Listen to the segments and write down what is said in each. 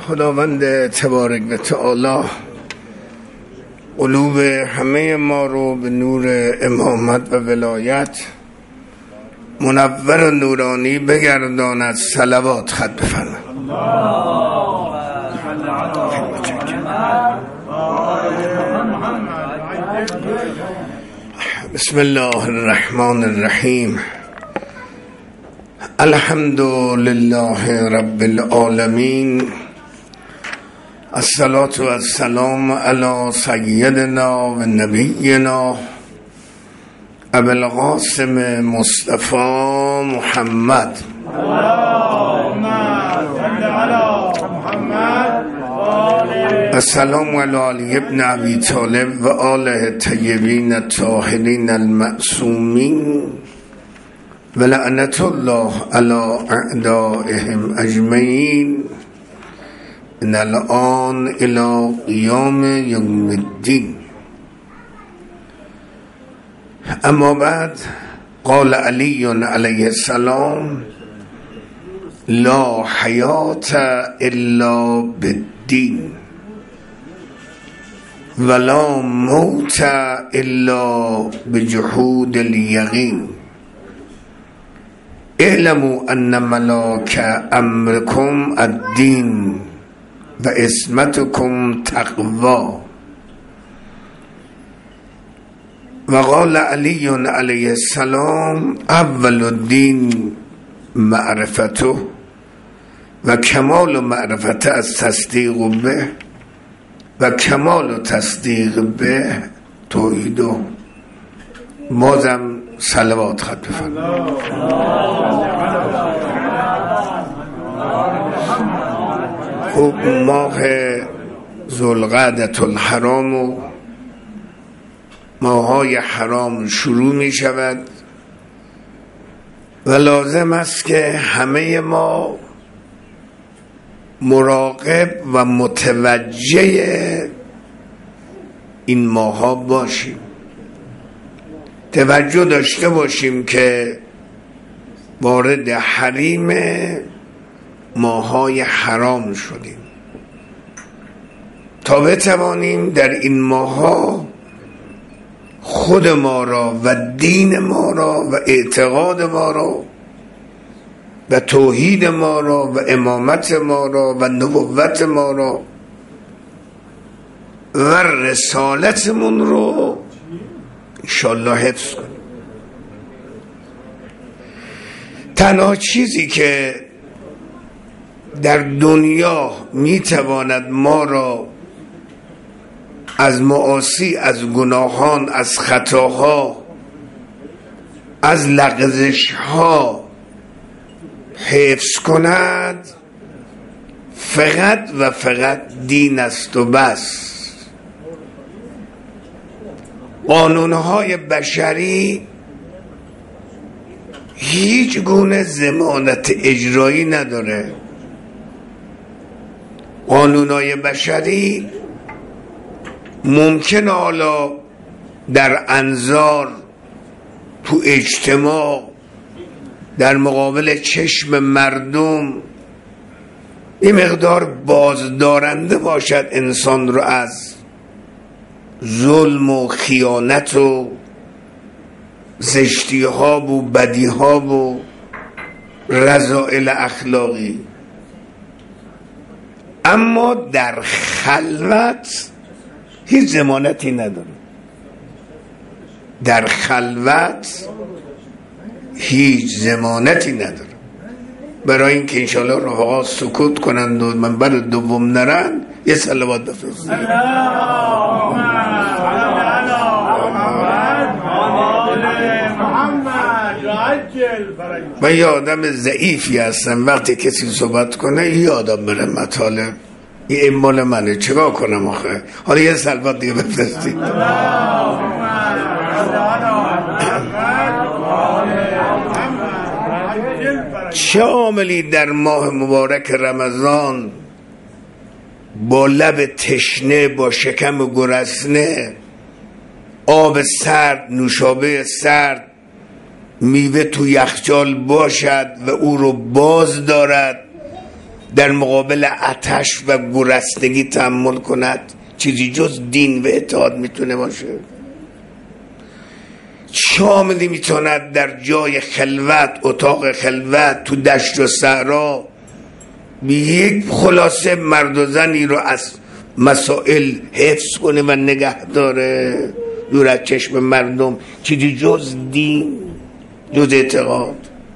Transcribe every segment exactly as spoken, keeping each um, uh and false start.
خداوند تبارک و تعالی قلوب همه ما رو به نور امامت و ولایت منور و نورانی بگرداند. صلوات خط بفرمایید. بسم الله الرحمن الرحیم. الحمد لله رب العالمین. الصلاة و السلام علی سیدنا و نبینا ابو القاسم مصطفی محمد. اللهم صل علی محمد. السلام علی علی ابن ابی طالب و آله الطیبین الطاهرین المعصومین و لعنت الله علی اعدائهم اجمعین من الآن الی قیام یوم الدین. اما بعد، قال علی علیه السلام: لا حیات الا بالدین ولا موت الا بجحود الیقین. اعلموا ان ملاک امرکم الدین و عصمتکم تقوا. و قال علی علیه السلام: اول الدین معرفته و کمال معرفت از تصدیق به و کمال تصدیق به توحیده. بازم صلوات خط بفرمایید. خب، ماه ذوالقعدة الحرام و ماهای حرام شروع می شود و لازم است که همه ما مراقب و متوجه این ماها باشیم. توجه داشته باشیم که وارد حریم ماهای حرام شدیم تا بتوانیم در این ماها خود ما را و دین ما را و اعتقاد ما را و توحید ما را و امامت ما را و نبوت ما را و رسالتمون رو انشالله حفظ کنیم. تنها چیزی که در دنیا میتواند ما را از معاصی، از گناهان، از خطاها، از لغزشها حفظ کند فقط و فقط دین است و بس. قانونهای بشری هیچ گونه ضمانت اجرایی نداره. قانونهای بشری ممکنه حالا در انظار، تو اجتماع، در مقابل چشم مردم این مقدار بازدارنده باشد انسان رو از ظلم و خیانت و زشتی ها و بدی ها و رذائل اخلاقی، اما در خلوت هیچ ضمانتی نداره. در خلوت هیچ ضمانتی نداره. برای اینکه انشاءالله رفقا سکوت کنند و منبر دوم نرن، یه صلوات بفرستید. من یه آدم ضعیفی هستم، وقتی کسی صحبت کنه یادم بره مطالب. این مال منه، چرا کنم آخه؟ حالا یه صلوات دیگه بفرستید. چه عاملی در ماه مبارک رمضان با لب تشنه، با شکم گرسنه، آب سرد، نوشابه سرد، میوه تو یخچال باشد و او رو باز دارد در مقابل آتش و گرسنگی تحمل کند؟ چیزی جز دین و اتحاد میتونه باشه؟ شاملی میتوند در جای خلوت، اتاق خلوت، تو دشت و صحرا، به یک خلاصه مرد و زنی رو از مسائل حفظ کنه و نگه داره دور از چشم مردم؟ چیزی جز دین، جز اعتقاد،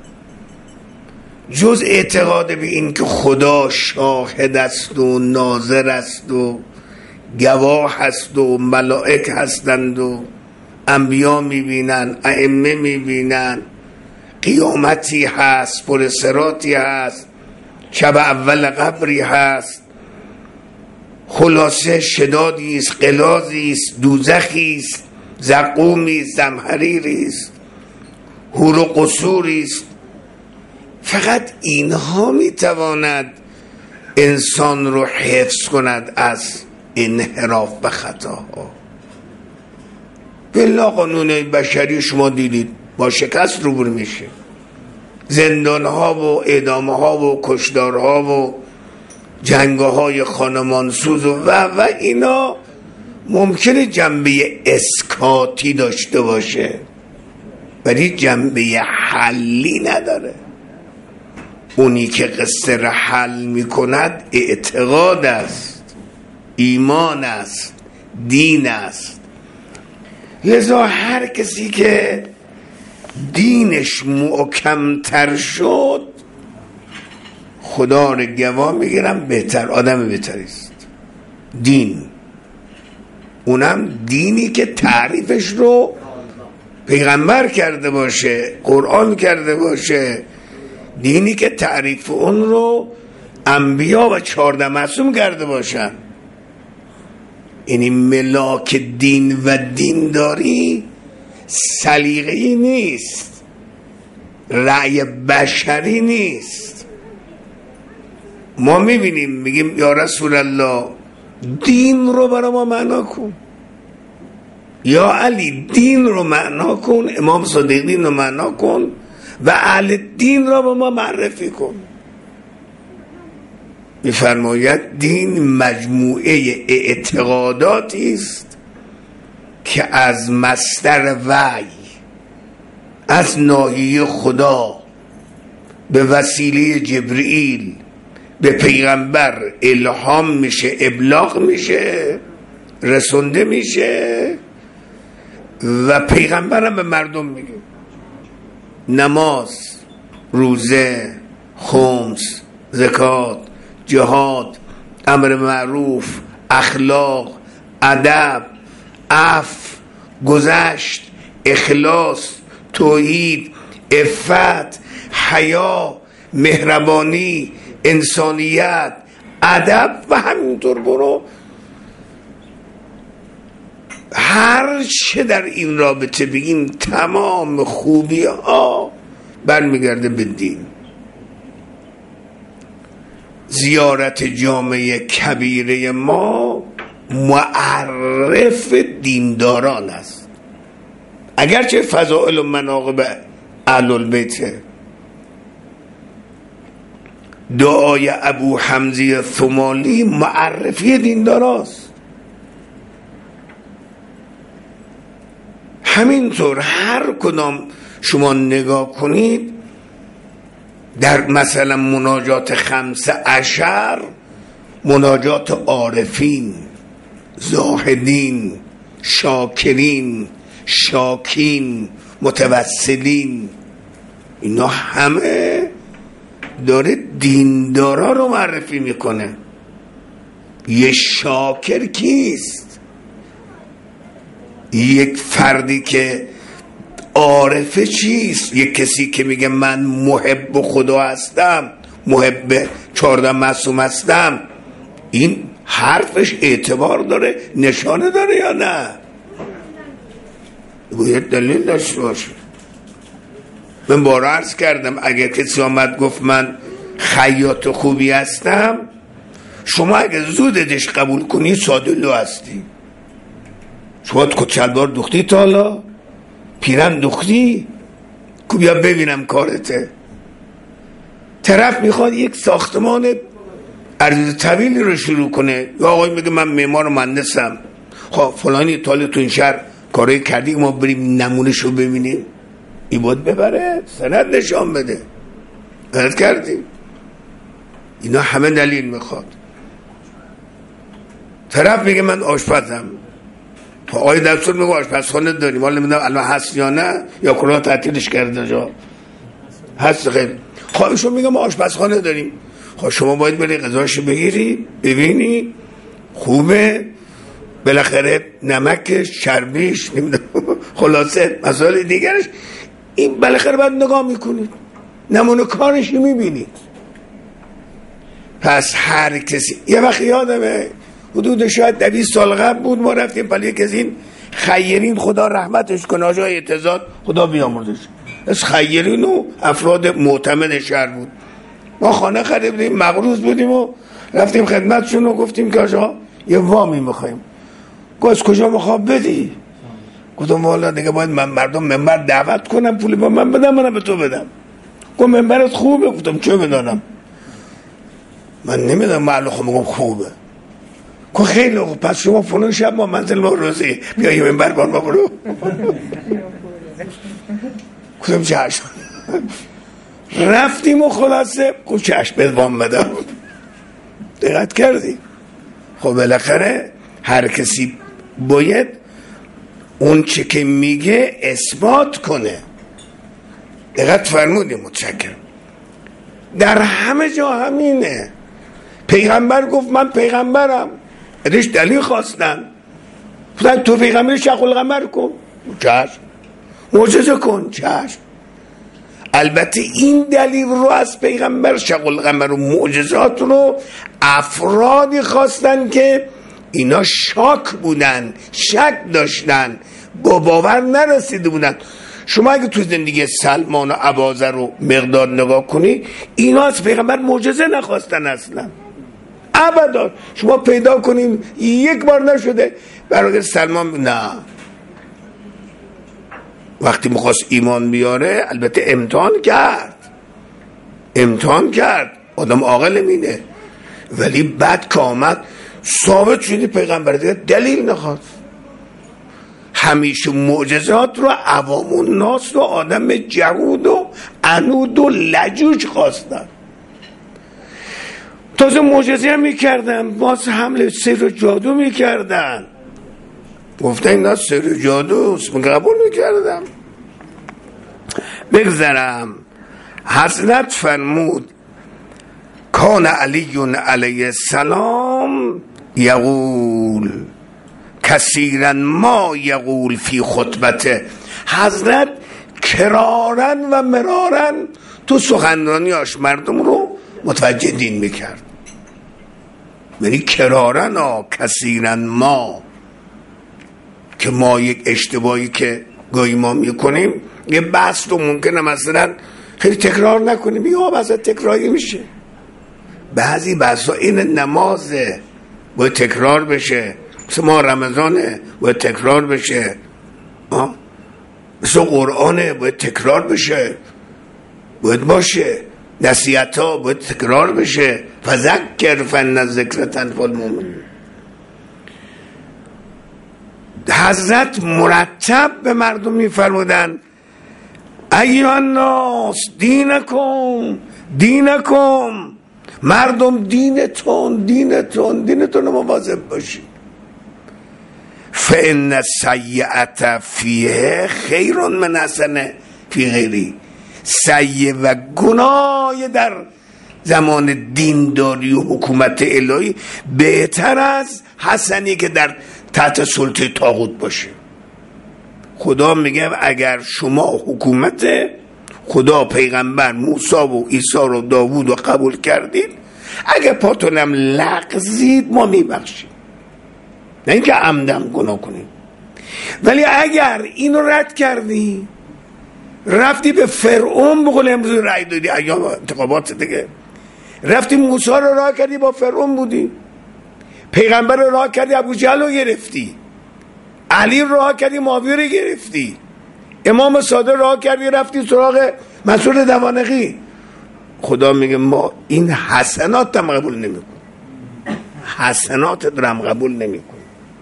جز اعتقاد به این که خدا شاهد است و ناظر است و گواه است و ملائک هستند و انبیا میبینن، ائمه میبینن، قیامتی هست، پر صراطی هست، شب اول قبری هست، خلاصه شدادی است، قلازی است، دوزخی است، زقومی است، زمهریری است، حور و قصوری است. فقط اینها میتواند انسان رو حفظ کند از انحراف و خطاها. بالله قانون بشری شما دیدید با شکست روبرو میشه، زندانها و اعدامها و کشدارها و جنگهای خانمانسوز و و اینا ممکنه جنبه اسکاتی داشته باشه ولی جنبه حلی نداره. اونی که قصه را حل میکند اعتقاد است، ایمان است، دین است. لذا هر کسی که دینش محکم‌تر شد، خدا رو گواه میگیرم بهتر، آدم بهتری است. دین، اونم دینی که تعریفش رو پیغمبر کرده باشه، قرآن کرده باشه، دینی که تعریف اون رو انبیا و چهارده معصوم کرده باشن. یعنی ملاک دین و دینداری سلیقه‌ای نیست، رأی بشری نیست. ما میبینیم میگیم یا رسول الله دین رو برای ما معنا کن، یا علی دین رو معنا کن، امام صادق دین رو معنا کن و اهل دین را به ما معرفی کن. میفرماید دین مجموعه اعتقاداتی است که از مصدر وحی از ناحیه خدا به وسیله جبرئیل به پیغمبر الهام میشه، ابلاغ میشه، رسونده میشه و پیغمبر هم به مردم میگه. نماز، روزه، خمس، زکات، جهاد، امر معروف، اخلاق، ادب، عفو، گذشت، اخلاص، توحید، عفت، حیا، مهربانی، انسانیت، ادب و همینطور برو. هر چه در این رابطه بگیم تمام خوبی ها برمیگرده به دین. زیارت جامعه کبیره ما معرف دینداران است، اگرچه فضائل و مناقب اهل البیت. دعای ابو حمزه ثمالی معرفی دینداراست. همینطور هر کدام شما نگاه کنید در مثلا مناجات خمسه عشر، مناجات عارفین، زاهدین، شاکرین، شاکین، متوسلین، اینا همه داره دیندارا رو معرفی میکنه. یه شاکر کیست؟ یک فردی که عارفه چیست؟ یک کسی که میگه من محب خدا هستم، محب چهارده معصوم هستم. این حرفش اعتبار داره، نشانه داره یا نه؟ باید دلیل داشته باشه. من بارا عرض کردم اگر کسی آمد گفت من خیاط خوبی هستم، شما اگر زودش قبول کنی ساده لو هستی. شما کچلوار دختی تا حالا؟ پیرن دختی؟ کو بیا ببینم کارته. طرف میخواد یک ساختمان عرض طویلی رو شروع کنه، یا آقای میگه من معمار و مهندسم، خب فلانی تالی تو این شهر کاری کردی، ما بریم نمونش رو ببینیم، این باید ببره سند نشان بده غلط کردیم. اینا همه دلیل میخواد. طرف میگه من آشپزم، تو آقای دکتر میگه آشپزخانه داریم، حالا نمیدونم الان هست یا نه، یا کلا تعطیلش کرده جا هست خیلی. خب ایشون میگه ما آشپزخانه داریم، خب شما باید بری غذاشو بگیری ببینی خوبه، بالاخره نمکش چربیش نمیدونم خلاصه مسائل دیگرش، این بالاخره باید نگاه میکنید، نمونه کارش میبینید. پس هر کسی، یه وقت یادمه حدود شاید دویست سال قبل بود، ما رفتیم پلی یک از این خیرین، خدا رحمتش کنه، آجای اعتزاد خدا بیامرزش، از خیرین و افراد معتمد شهر بود. ما خانه خریدیم، مغروض بودیم و رفتیم خدمتشون و گفتیم که آجا یه وامی میخوایم. گفت از کجا میخوام بدی؟ گفتم والا دیگه باید من مردم منبر دعوت کنم پولی با من بدم، منم به تو بدم. گفت منبرت خوبه؟ گفتم چه بدانم، من نمیدونم معلوم میگم خوبه. گفت خیلی خوب، پس شما فلان شب ما منزل ما روزی بیا یه منبر بار ما برو. گفتم چشم. رفتیم و خلاصه گفت چشم بهت وام بدم. دقت کردی؟ خب بالاخره هر کسی باید اون چه که میگه اثبات کنه. دقت فرمودیم، متشکرم. در همه جا همینه. پیغمبر گفت من پیغمبرم، ازش دلیل خواستن، گفتن تو پیغمبر شق القمر کن، چشم. معجزه کن، چشم. البته این دلیل رو از پیغمبر شق القمر و معجزات رو افرادی خواستن که اینا شاک بودن، شک داشتن، با باور نرسیده بودن. شما اگه تو زندگی سلمان و اباذر رو مقدار نگاه کنی، اینا از پیغمبر معجزه نخواستن اصلا، ابدا. شما پیدا کنین یک بار نشده برادر سلمان، نه. وقتی میخواست ایمان بیاره البته امتحان کرد، امتحان کرد، آدم عاقل مینه، ولی بعد که آمد ثابت شدی پیغمبر، دیگه دلیل نخواست. همیشه معجزات رو عوام و ناس و آدم جهود و عنود و لجوج خواستن. تازه معجزه هم میکردن، باز حمله سر و جادو میکردن، گفتن اینا سر و جادوست، من قبول میکردم. بگذرم. حضرت فرمود کان علی علیه السلام یقول کثیرا ما یقول فی خطبته. حضرت کرارن و مرارن تو سخنرانیاش مردم رو متوجه دین میکرد. یعنی کرارن ها کثیرا ما، که ما یک اشتباهی که گاهی ما میکنیم یه بحث رو ممکنه مثلا خیلی تکرار نکنیم، یا بحث تکراری میشه. بعضی بحث ها این نمازه باید تکرار بشه، مثل ما رمضانه باید تکرار بشه، مثل قرآنه باید تکرار بشه، باید باشه. نصیحت ها باید تکرار بشه. فذکر فان الذکر تنفع المؤمنین. حضرت مرتب به مردم میفرمودن ایها الناس دینکم دینکم، مردم دینتون دینتون دینتون مواظب باشید. فان السیئة فیه خیر من حسنه فی غیری. سیئه و گناه در زمان دینداری و حکومت الهی بهتر از حسنی که در تحت سلطه طاغوت باشه. خدا میگه اگر شما حکومت خدا پیغمبر موسی و عیسی رو داوود رو قبول کردید، اگر پاتونم لغزید ما میبخشیم، نه اینکه عمدن گناه کنید. ولی اگر اینو رد کردی، رفتی به فرعون، بقول امروز رأی دادی ایام انتخابات دیگه، رفتی موسی رو راه کردی با فرعون بودی، پیغمبر رو راه کردی ابو جهل رو گرفتی، علی رو راه کردی معاویه رو گرفتی، امام صادق راه کردی رفتی سراغ مسعود دوانقی. خدا میگه ما این حسنات هم قبول نمیکنیم. حسنات دارم قبول نمی کنی.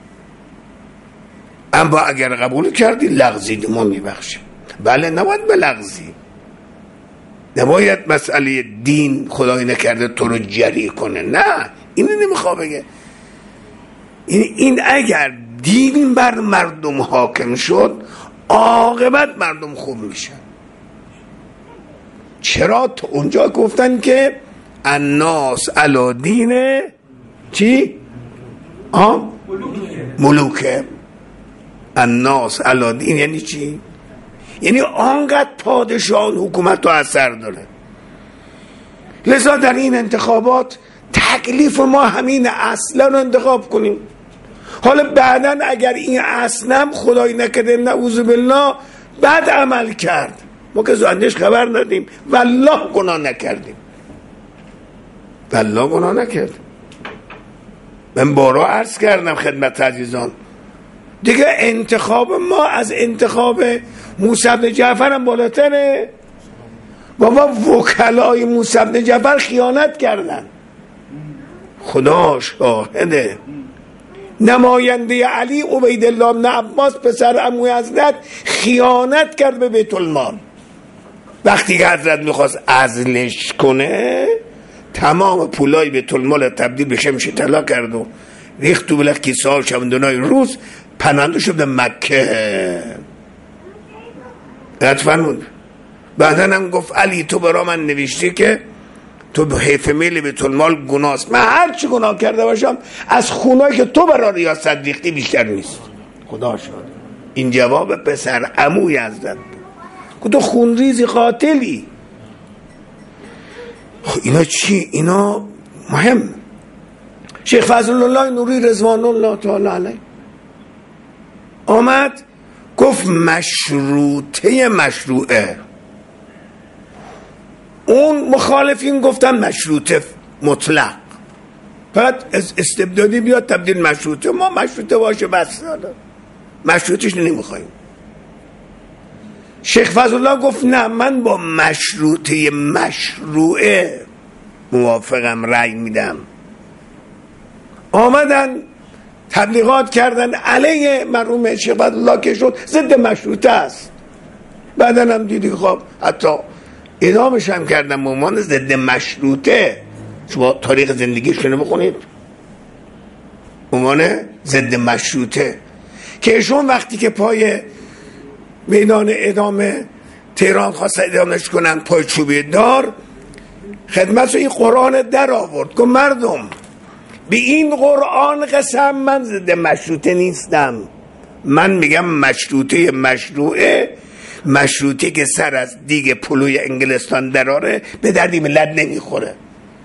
اما اگر قبول کردی لغزیدی ما میبخشیم. بله نباید بلغزی، نباید مسئله دین خدای نکرده تو رو جری کنه، نه اینو نمیخواه بگه. این, این اگر دین بر مردم حاکم شد عاقبت مردم خوب میشن. چرا؟ تو اونجا گفتن که الناس علی دین چی؟ آه؟ ملوکه. الناس علی دین یعنی چی؟ یعنی آنقدر پادشاهان حکومت تو اثر داره. لذا در این انتخابات تکلیف ما همین اصلا رو انتخاب کنیم. حالا بعدن اگر این اصنم خدای نکرده نعوذ بالله بد عمل کرد، ما که زندش خبر ندیم، والله گناه نکردیم، والله گناه نکردیم. من بارا عرض کردم خدمت عزیزان دیگه انتخاب ما از انتخاب موسی بن جعفر هم بالاتره. بابا وکلای موسی بن جعفر خیانت کردن، خدا شاهده. نماینده علی عبیدالله بن عباس پسر عموی حضرت خیانت کرد به بیت المال. وقتی که حضرت میخواست عزلش کنه تمام پولای بیت المال تبدیل به شمش طلا کرد و ریخت تو بلد کیسه ها چمدونای روز پناهنده شد به مکه. رد فرمود. بعدا هم گفت علی تو برا من نوشتی که تو به حیف میل بیت المال گناست، من هر چی گناه کرده باشم از خونایی که تو برا ریاست ریختی بیشتر نیست. خدا شد. این جواب پسر عموی حضرت بود. تو خونریزی قاتلی. اینا چی؟ اینا مهم. شیخ فضل الله نوری رضوان الله تعالی علیه آمد گفت مشروطه مشروعه. اون مخالفین گفتن مشروطه مطلق، بعد استبدادی بیاد تبدیل مشروطه. ما مشروطه باشه بس، مشروطش نمیخوایم. شیخ فضل الله گفت نه من با مشروطه مشروعه موافقم، رأی میدم. آمدن تبلیغات کردن علیه مرحوم شیخ فضل الله که شد ضد مشروطه است. بعدن هم دیدی خب حتی ادامش هم کردن ممان ضد مشروطه. شما تاریخ زندگیشونو بخونید، ممان ضد مشروطه که ایشون وقتی که پای میدان ادامه تهران خواست ادامهش کنن پای چوبی دار، خدمت این قرآن در آورد که مردم به این قرآن قسم من ضد مشروطه نیستم، من میگم مشروطه مشروعه، مشروطه که سر از دیگ پلوی انگلستان دراره به دردی ملت نمیخوره.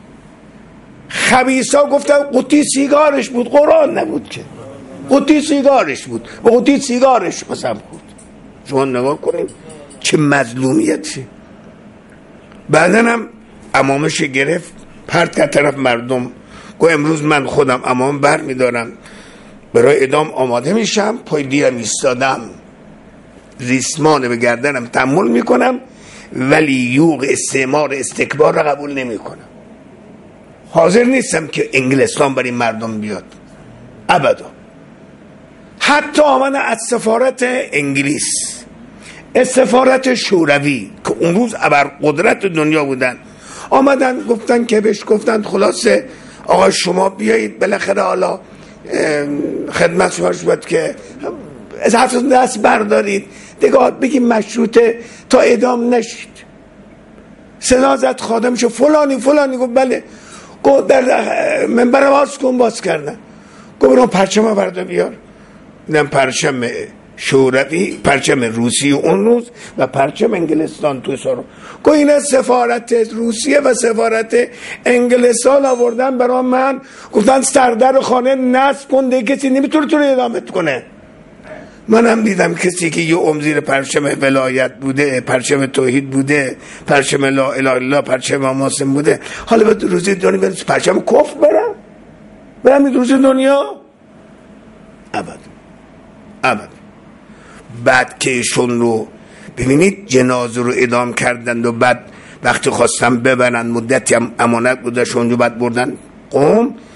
خبیثا گفتن قطی سیگارش بود، قرآن نبود که، قطی سیگارش بود و قطی سیگارش قسم بود. شما نگاه کنید چه مظلومیتی. بعدن هم امامش گرفت پرت که طرف مردم. گو امروز من خودم امام بر میدارم برای ادام آماده میشم، پای دیرم ایستادم، ریسمان به گردنم تحمل میکنم، ولی یوغ استعمار استکبار را قبول نمیکنم. حاضر نیستم که انگلستان برای مردم بیاد ابدا. حتی آمدن از سفارت انگلیس، از سفارت شوروی که اون روز ابرقدرت دنیا بودن، آمدن گفتن که بهش گفتن خلاصه آقا شما بیایید بالاخره حالا خدمت شما شد که از حرف دست بردارید دیگه بگیم مشروطه تا اعدام نشید. صدا زد خادمشو فلانی فلانی، گفت بله. گفت در منبر باز کن، باز کردن. گفت برو پرچم بردا بیار. دیدم پرچم شوروی، پرچم روسیه اون روز و پرچم انگلستان تو سارو. گفت اینا سفارت روسیه و سفارت انگلستان آوردن برای من، گفتن سردر خانه نصب کن دیگه کسی نمیتونه تو رو ادامه کنه. من هم دیدم کسی که یه امزیر پرچم ولایت بوده، پرچم توحید بوده، پرچم لا اله الا الله، پرچم اماسم بوده، حالا به روزی دنیا برم پرچم کفر برم برم این روزی دنیا ابد ابد. بعد که ایشون رو ببینید جنازه رو ادام کردند و بعد وقتی خواستم ببرن مدتی هم امانت بودش اونجا بعد بردن قم،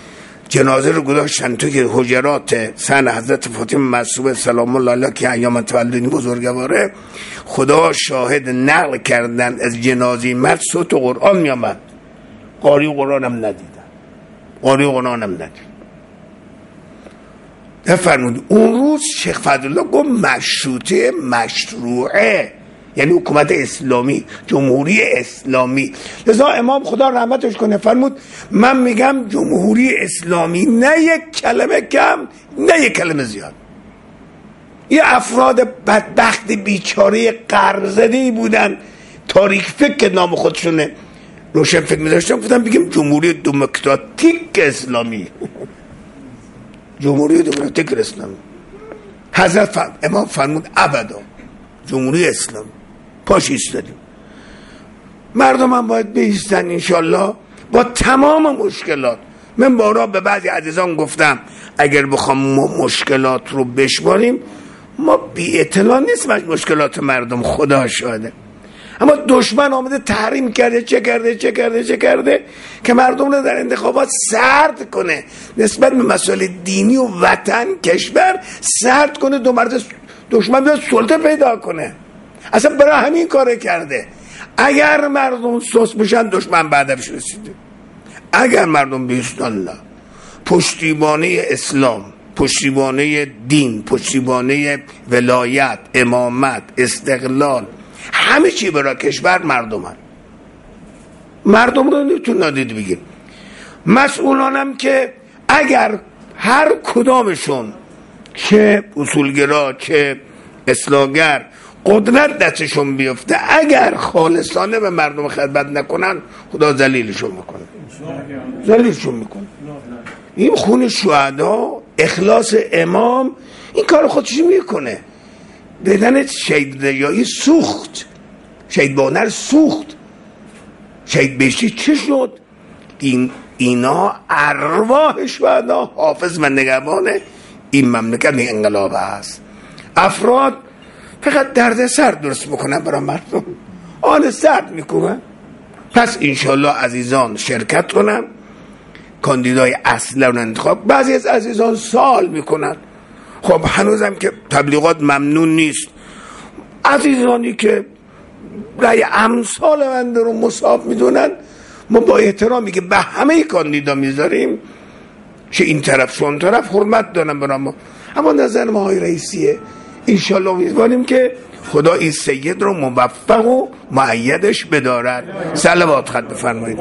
جنازه رو گذاشتن توی حجرات سن حضرت فاطمه معصومه سلام الله علیها که ایام تولدی بزرگواره. خدا شاهد، نقل کردن از جنازه مرد صوت قرآن می آمد. قاری قرآن هم ندیدن، قاری قرآن هم ندیدن. نفرمود اون روز شیخ فضلالله گفت مشروطه مشروعه، یعنی حکومت اسلامی، جمهوری اسلامی. لذا امام خدا رحمتش کنه فرمود من میگم جمهوری اسلامی، نه یک کلمه کم نه یک کلمه زیاد. یه افراد بدبخت بیچاره قرضه‌ای بودن، تاریک فکر نام خودشونه، روشن فکر می‌داشتن، گفتن بگیم جمهوری دموکراتیک اسلامی. جمهوری دموکراتیک اسلامی. حضرت امام فرمود ابدا جمهوری اسلامی. پاش ایستادیم. مردم هم باید بایستن انشالله با تمام مشکلات. من بارها به بعضی عزیزان گفتم اگر بخوام ما مشکلات رو بشماریم ما بی اطلاع نیست از مشکلات مردم، خدا شاهده. اما دشمن آمده تحریم کرده، چه کرده چه کرده چه کرده که مردم رو در انتخابات سرد کنه، نسبت به مسائل دینی و وطن کشور سرد کنه، دو مرد دشمن بیاد سلطه پیدا کنه. اصلا برای همین کاره کرده. اگر مردم سوس بشن دشمن بعدش رسیده. اگر مردم بیست الله پشتیبانه اسلام، پشتیبانه دین، پشتیبانه ولایت، امامت، استقلال، همه چی برای کشور مردم هست. مردم رو نمیتون نادید بگیر. مسئولانم که اگر هر کدامشون چه اصولگرا چه اصلاحگر قدرت دستشون بیفته، اگر خالصانه به مردم خدمت نکنن خدا ذلیلشون میکنه، ذلیلشون میکنه. این خون شهدا، اخلاص امام، این کار خودش میکنه. دیدن شهید ریایی سوخت، شهید بانر سوخت، شهید بهشتی چه شد؟ این اینا ارواح شهدا، حافظ و نگهبان این مملکت این انقلاب هست. افراد فقط درد سر درست میکنن برای مردم، آن سرد میکنن. پس انشالله عزیزان شرکت کنن، کاندیدای اصل رو انتخاب. بعضی از عزیزان سوال میکنن خب هنوزم که تبلیغات ممنون نیست. عزیزانی که رأی امثال من رو مصاب میدونن، ما با احترامی که به همه کاندیدا میذاریم، چه این طرف چه اون طرف، حرمت دارم برای ما. اما نظر ما های رئیسیه. انشالله امیدواریم که خدا این سید رو موفق و مؤیدش بدارد. صلوات خط بفرمایید.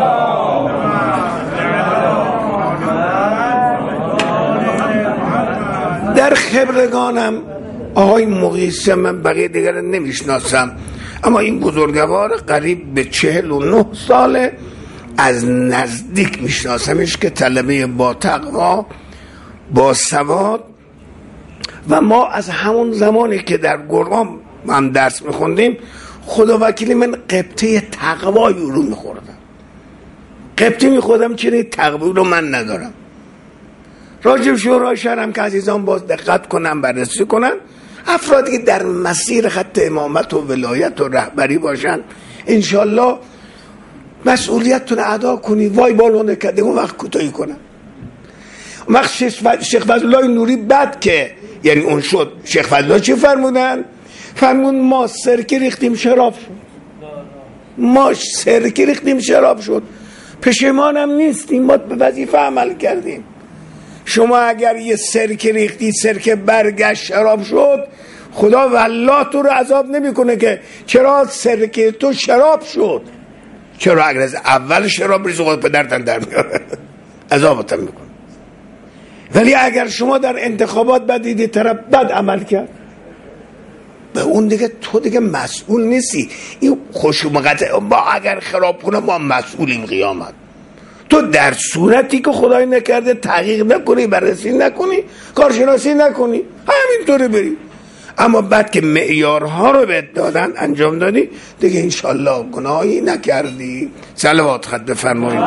در خبرگانم آقای مقیسه، من بقیه دیگر نمیشناسم، اما این بزرگوار قریب به چهل و نه ساله از نزدیک میشناسمش که طلبه با تقوا با سواد، و ما از همون زمانی که در گرگان هم درس میخوندیم خدا وکیلی من قبطه تقوای رو میخوردم، قبطه میخوردم، چنین تقوی رو من ندارم. راجب شورای شهرم که عزیزان باز دقت کنن، بررسی کنن، افرادی که در مسیر خط امامت و ولایت و رهبری باشن انشالله مسئولیتتون ادا کنی. وای بالو نکرده اون وقت کوتاهی کنن. وقت شیخ فضلالله نوری بعد که یعنی اون شد، شیخ فضلالله چی فرمودن؟ فرمون ما سرکه ریختیم شراب شد، ما سرکه ریختیم شراب شد، پشیمانم نیستیم، ما به وظیفه عمل کردیم. شما اگر یه سرکه ریختی، سرکه برگشت شراب شد، خدا والله تو رو عذاب نمیکنه که چرا سرکه تو شراب شد، چرا اگر از اول شراب ریزی خود پدرتن در میاره عذابتن میکنه. ولی اگر شما در انتخابات بدیدی طرف بد عمل کرد، به اون دیگه تو دیگه مسئول نیستی. این خشومقته با اگر خراب کنه ما مسئولیم قیامت. تو در صورتی که خدای نکرده تحقیق نکنی، بررسی نکنی، کارشناسی نکنی، همینطوری بری. اما بعد که معیارها رو بهت دادن انجام دادی دیگه انشالله گناهی نکردی. صلوات خط بفرمایید.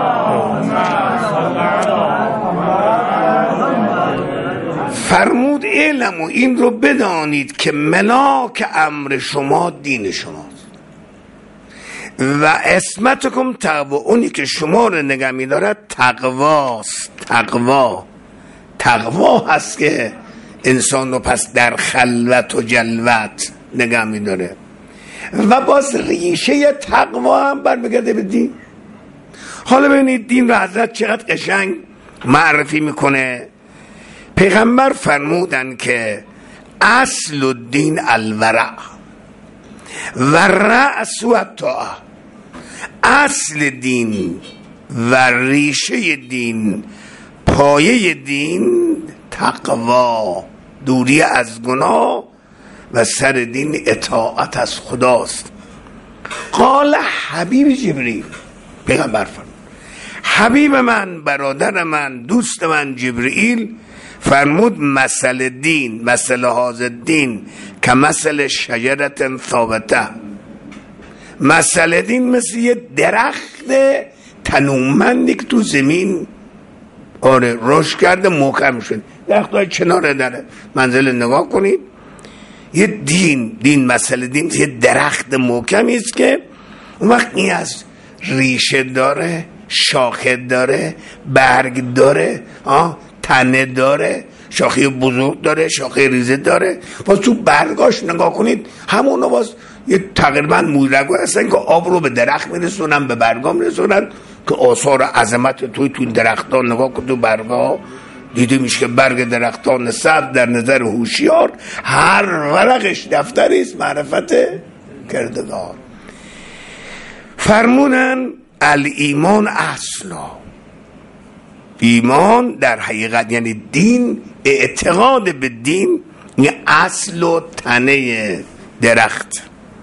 فرمود علم و این رو بدانید که ملاک امر شما دین شماست. و اسمتکم تقوا، اونی که شما رو نگه می‌دارد تقواست. تقوا تقوا هست که انسان رو پس در خلوت و جلوت نگه می‌داره. و باز ریشه تقوا هم برمیگرده به دین. حالا ببینید دین رو حضرت چقدر قشنگ معرفی میکنه. پیغمبر فرمودن که اصل الدین الورع و رأس الطاعه، اصل دین و ریشه دین، پایه دین تقوا، دوری از گناه، و سر دین اطاعت از خداست. قال حبیب جبریل، پیغمبر فرمود حبیب من، برادر من، دوست من جبرئیل فرمود مثل دین، مثل هذا دین که مثل شجرت ثابته، مثل دین مثل یه درخت تنومندی که تو زمین آره رشد کرده محکم شد. درخت های کنار داره منزل نگاه کنید، یه دین دین مثل دین یه درخت محکمی است که اون وقت این از ریشه داره، شاخه داره، برگ داره، آه تنه داره، شاخه بزرگ داره، شاخه ریزه داره. باز تو برگاش نگاه کنید همونو باز یه تقریبا مویرگو هستن که آب رو به درخت میرسونن، به برگا میرسونن که آثار عظمت توی تو درختان نگاه کن. تو برگا دیده میشه که برگ درختان سبز در نظر هوشیار هر ورقش دفتری است معرفت کردگار. فرمونن الایمان اصلا، ایمان در حقیقت یعنی دین، اعتقاد به دین یعنی اصل و تنه درخت.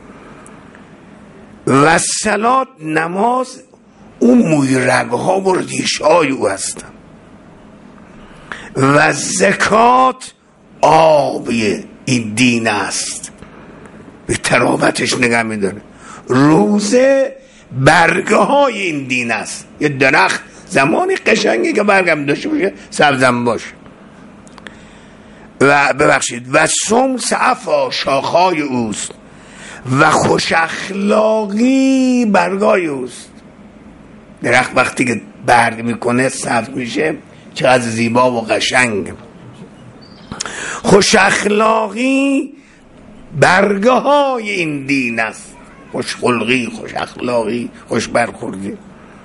و صلات، نماز، اون مویرگها و ریشهای او هستن. و زکات آبی این دین است، به تراوتش نگاه میداره. روزه برگه های این دین است. یه درخت زمانی قشنگی که برگم داشته باشه سبزم باشه. و ببخشید و سم صفا شاخهای اوست و خوش اخلاقی برگای اوست. درخت وقتی که برگ میکنه سبز میشه چقدر زیبا و قشنگ. خوش اخلاقی برگه های این دین است، خوش خلقی، خوش اخلاقی، خوش برخوردی.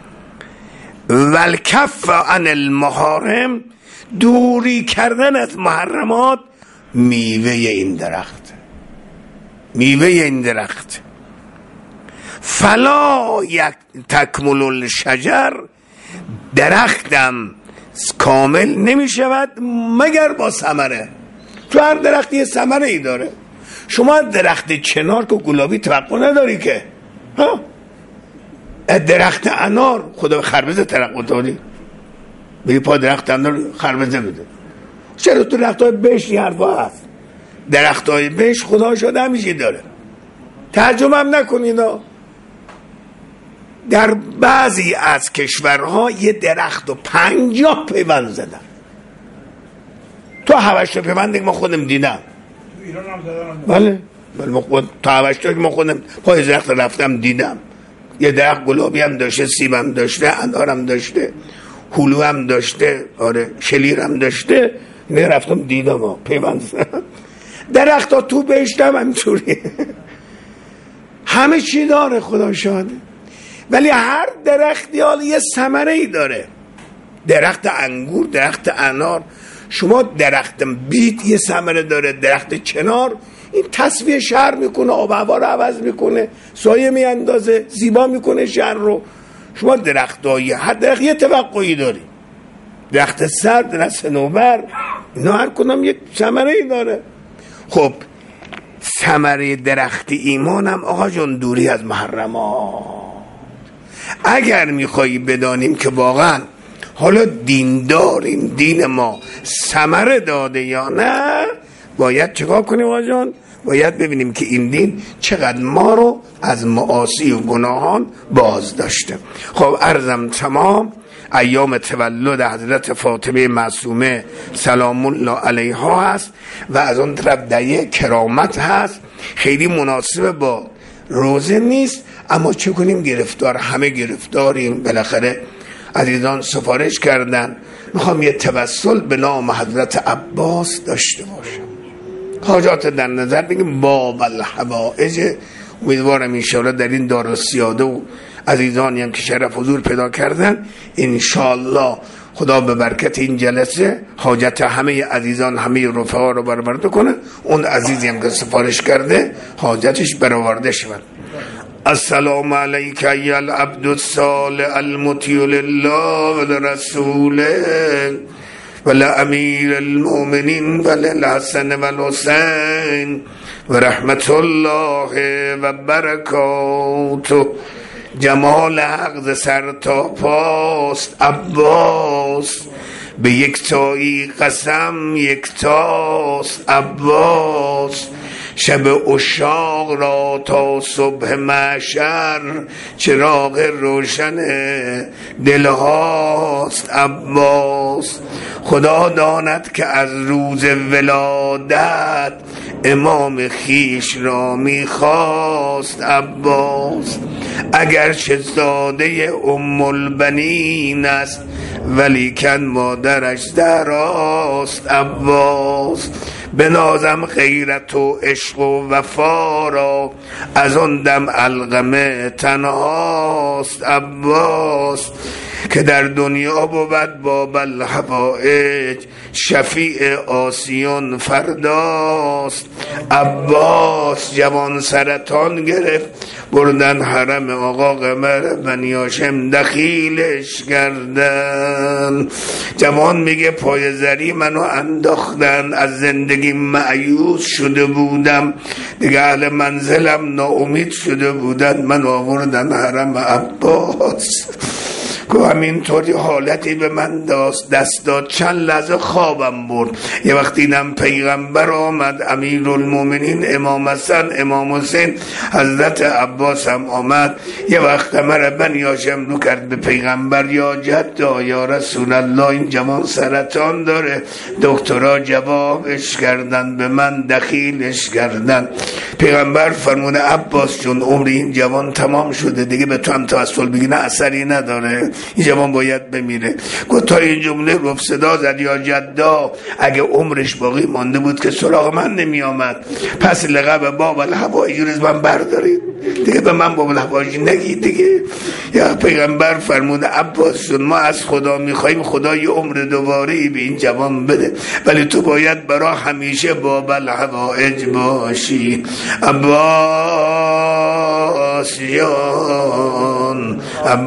والکف عن المحارم، دوری کردن از محرمات، میوه این درخت، میوه این درخت. فلا یک تکمل الشجر، درختم کامل نمی شود مگر با ثمره. تو هر درختی یه ثمره ای داره. شما درخت چنار که گلابی توقع نداری که ها؟ درخت انار خدا خربزه توقع داری؟ بری پا درخت انار خربزه بده. چرا تو درخت های بش یه حرفا هست؟ درخت های بش خدا شده همیشه داره. ترجمه هم نکنید. در بعضی از کشورها یه درخت و پنجاه پیوند زدن. تو هشت پیوند ما خودم دیدم. ایران هم زدن. بله بله ما خود تا هشت ما خودم پای درخت رفتم دیدم. یه درخت گلابی هم داشته، سیب هم داشته، انار هم داشته، هلو هم داشته، آره شلیر هم داشته. نه رفتم دیدم ها پیوند زدن. درخت ها تو بهشتم همینطوریه. همه چی داره خدا شاده. ولی هر درختی حالا یه ثمره ای داره. درخت انگور، درخت انار، شما درخت بیت یه ثمره داره، درخت چنار این تصفیه شهر میکنه، آب و هوا رو عوض میکنه، سایه میاندازه، زیبا میکنه شهر رو. شما درختایی هر درخت یه توقعی داری. درخت سر، درخت صنوبر، اینا هر کدام یک ثمره ای داره. خب ثمره درخت ایمان هم آقا جون دوری از محرمات. اگر میخوایی بدانیم که واقعا حالا دین داریم، دین ما ثمره داده یا نه، باید چیکار کنیم آقا جان؟ باید ببینیم که این دین چقدر ما رو از معاصی و گناهان باز داشته. خب عرضم تمام. ایام تولد حضرت فاطمه معصومه سلام الله علیها هست و از اون طرف دعیه کرامت هست. خیلی مناسب با روزه نیست، اما چه کنیم؟ گرفتار، همه گرفتاریم. بالاخره عزیزان سفارش کردن میخوام یه توسل به نام حضرت عباس داشته باشم. حاجات در نظر بگیم باب الحوائج. امیدوارم انشاءالله در این دارالسیاده و عزیزانی هم که شرف حضور پیدا کردن انشاءالله خدا به برکت این جلسه حاجت همه عزیزان همه رفقا رو برآورده کنه. اون عزیزی هم که سفارش کرده حاجتش برآورده شود. السلام علیک ای العبد الصالح المطیع لله و لرسوله و لامیر المؤمنین و للحسن و الحسین و رحمت الله و برکاته. جمال حق ز سر تا پاست عباس، به یکتایی قسم یکتاست عباس. شب عشاق را تا صبح محشر چراغ روشن دلهاست عباس. خدا داند که از روز ولادت امام خیش را میخواست عباس. اگرچه زاده ام البنین است ولیکن مادرش زهراست عباس. بنازم غیرت و عشق و وفا را از آن دم علقمه تنهاست عباس. که در دنیا بود باب الحوائج شفیع آسیان فرداست عباس. جوان سرطان گرفت بردن حرم آقا قمر بنی هاشم دخیلش کردن. جوان میگه پای زری منو انداختن، از زندگی مایوس شده بودم، دیگه اهل منزلم ناامید شده بودن، من آوردن حرم عباس. که همینطوری حالتی به من دست دست داد. چند لحظه خوابم برد. یه وقتی دیدم پیغمبر آمد، امیر المومنین امام حسن امام حسین حضرت عباس هم آمد. یه وقت قمر بنی هاشم رو کرد به پیغمبر، یا جدا یا رسول الله این جوان سرطان داره. دکترها جوابش کردن، به من دخیلش کردن. پیغمبر فرمونه عباس جون عمر این جوان تمام شده، دیگه به تو هم توسل بگی نه اثری نداره، این جوان باید بمیره. گفت تا این جمله رو صدا زد، یا جدا اگه عمرش باقی مانده بود که سراغ من نمی آمد، پس لقب باب الحوائج رو از من بردارید دیگه، به من باب الحوائج نگید دیگه. یا پیغمبر فرمود عباس ما از خدا میخواییم خدا یه عمر دوباره به این جوان بده، ولی تو باید برای همیشه باب الحوائج باشی. عباس جان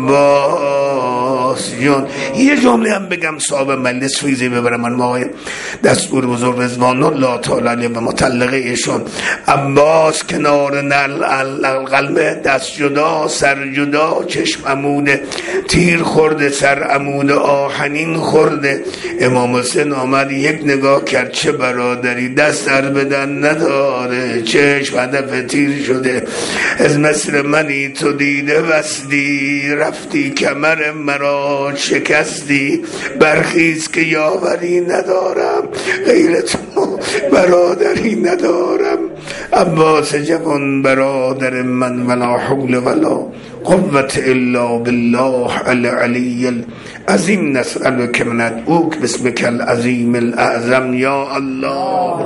عباس جان. یه جمله هم بگم صاحب مجلس فیضی ببرم من ماهای دستور بزرگ رضوان الله تعالی علیه و مطلقه ایشون. عباس کنار نل القلب دست جدا سر جدا، چشم عموده تیر خورده سر عمود آهنین خورده. امام حسین آمد یک نگاه کرد، چه برادری دست در بدن نداره، چشم هدف تیر شده. از مثل منی تو دیده بستی، رفتی کمر مرا شکستی. برخیز که یاوری ندارم، غیر تو برادری ندارم. عباس جوان برادر من، ولا حول ولا قوة الا بالله العلی العظیم. نسألك من ندعوك باسمك العظیم الاعظم یا الله.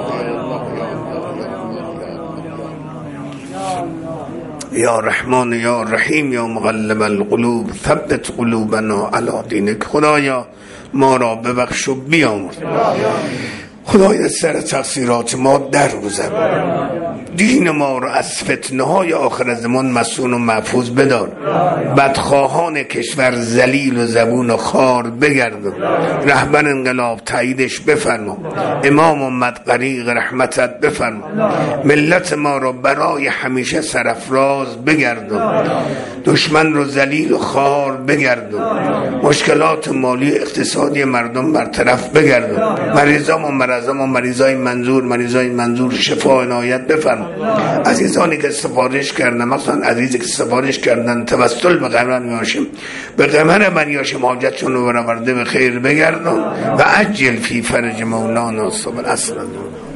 یا رحمان یا رحیم یا مقلب القلوب ثبت قلوبنا علی دینک. خدایا ما را ببخش و بیامرز. خدایا سر تقصیرات ما درگذر، دین ما را از فتنه های آخر زمان مسئول و محفوظ بدار. بدخواهان کشور ذلیل و زبون و خار بگردون. رهبر انقلاب تاییدش بفرما. امام امت غریق رحمتت بفرما. ملت ما را برای همیشه سرفراز بگردون. دشمن رو ذلیل و خار بگردون. مشکلات مالی اقتصادی مردم برطرف بگردون. مریضام و مرضام و مریضای منظور مریضای منظور شفا عنایت بفرما. عزیزانی که سفارش کردن، مثلا عزیزی که سفارش کردن توسل به قمر بنی هاشم، به قمر بنی هاشم حاجتشون رو برآورده به خیر بگردون و عجل فی فرج مولانا صبر اصلا.